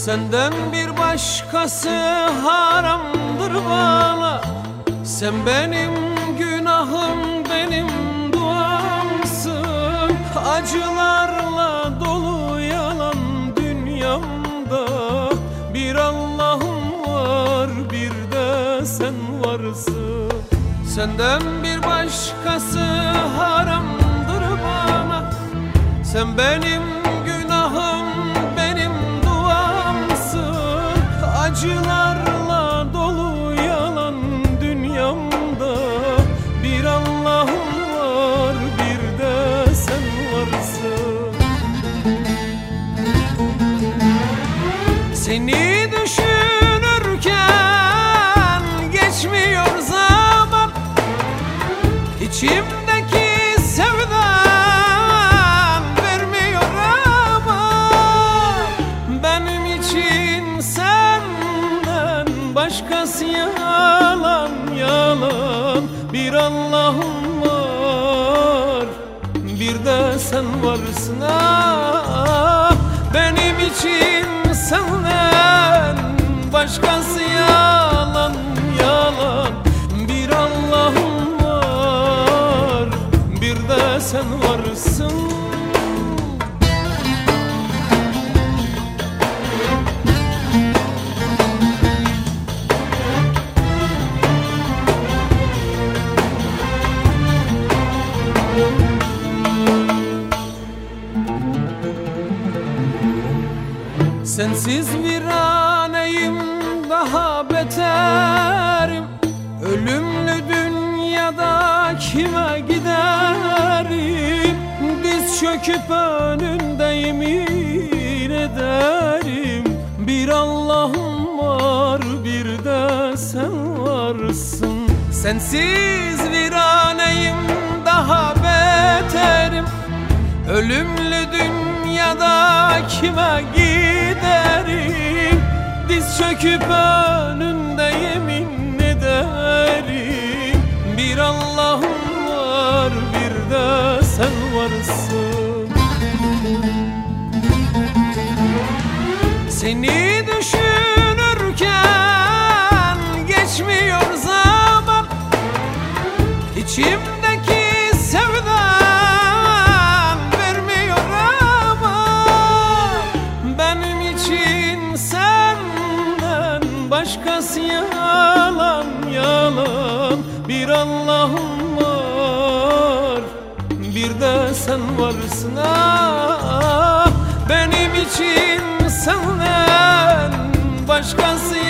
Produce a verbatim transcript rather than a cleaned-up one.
Senden bir başkası haramdır bana. Sen benim günahım, benim duamsın. Acılarla dolu yalan dünyamda bir Allah'ım var, bir de sen varsın. Senden bir başkası haramdır bana. Sen benim günahım, benim duamsın. Acılarla dolu yalan dünyamda bir Allah'ım var, bir de sen varsın. Seni düşünürken geçmiyor zaman, İçimdeki sevdan vermiyor ama benim için senden başkası yalan, yalan. Bir Allah'ım var, bir de sen varsın. Ah, benim için senden başkası yalan, yalan. Bir Allah'ım var, bir de sen varsın. Sensiz viraneyim, daha beterim. Ölümlü dünyada kime giderim? Diz çöküp önünde yemin ederim. Bir Allah'ım var, bir de sen varsın. Sensiz viraneyim, daha beterim. Ölümlü dünyada kime giderim? Diz çöküp önünde yemin ederim. Bir Allah'ım var, bir de sen varsın. Seni düşünürken geçmiyor zaman, İçimdeki sevdan vermiyor ama benim için senden başkası yalan, yalan. Bir Allah'ım var, bir de sen varsın. Ah, benim için senden başkası